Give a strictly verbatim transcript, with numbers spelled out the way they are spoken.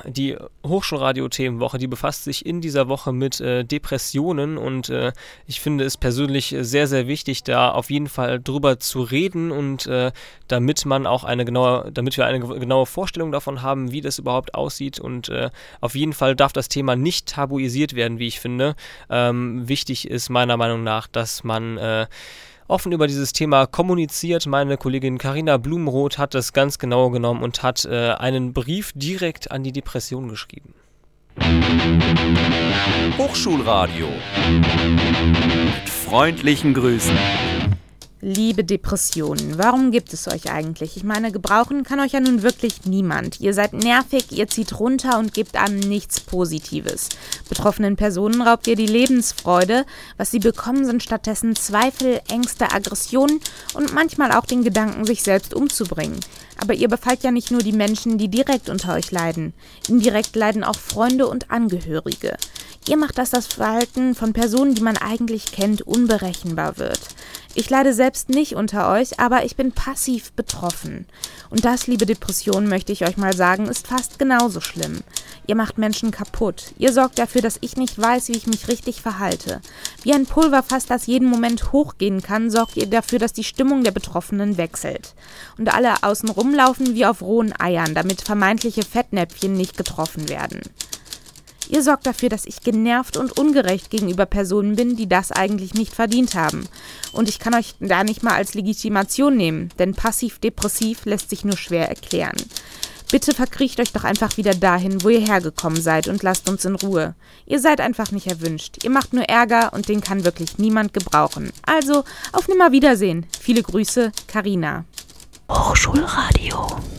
die Hochschulradio-Themenwoche, die befasst sich in dieser Woche mit äh, Depressionen und äh, ich finde es persönlich sehr, sehr wichtig, da auf jeden Fall drüber zu reden und äh, damit man auch eine genaue, damit wir eine genaue Vorstellung davon haben, wie das überhaupt aussieht und äh, auf jeden Fall darf das Thema nicht tabuisiert werden, wie ich finde. Ähm, wichtig ist meiner Meinung nach, dass man äh, offen über dieses Thema kommuniziert. Meine Kollegin Carina Blumenroth hat das ganz genau genommen und hat äh, einen Brief direkt an die Depression geschrieben. Hochschulradio mit freundlichen Grüßen. Liebe Depressionen, warum gibt es euch eigentlich? Ich meine, gebrauchen kann euch ja nun wirklich niemand. Ihr seid nervig, ihr zieht runter und gebt einem nichts Positives. Betroffenen Personen raubt ihr die Lebensfreude. Was sie bekommen, sind stattdessen Zweifel, Ängste, Aggressionen und manchmal auch den Gedanken, sich selbst umzubringen. Aber ihr befallt ja nicht nur die Menschen, die direkt unter euch leiden. Indirekt leiden auch Freunde und Angehörige. Ihr macht, dass das Verhalten von Personen, die man eigentlich kennt, unberechenbar wird. Ich leide selbst nicht unter euch, aber ich bin passiv betroffen. Und das, liebe Depression, möchte ich euch mal sagen, ist fast genauso schlimm. Ihr macht Menschen kaputt. Ihr sorgt dafür, dass ich nicht weiß, wie ich mich richtig verhalte. Wie ein Pulverfass, das jeden Moment hochgehen kann, sorgt ihr dafür, dass die Stimmung der Betroffenen wechselt. Und alle außen rumlaufen wie auf rohen Eiern, damit vermeintliche Fettnäpfchen nicht getroffen werden. Ihr sorgt dafür, dass ich genervt und ungerecht gegenüber Personen bin, die das eigentlich nicht verdient haben. Und ich kann euch da nicht mal als Legitimation nehmen, denn passiv-depressiv lässt sich nur schwer erklären. Bitte verkriecht euch doch einfach wieder dahin, wo ihr hergekommen seid und lasst uns in Ruhe. Ihr seid einfach nicht erwünscht. Ihr macht nur Ärger und den kann wirklich niemand gebrauchen. Also, auf Nimmerwiedersehen. Viele Grüße, Carina. Hochschulradio.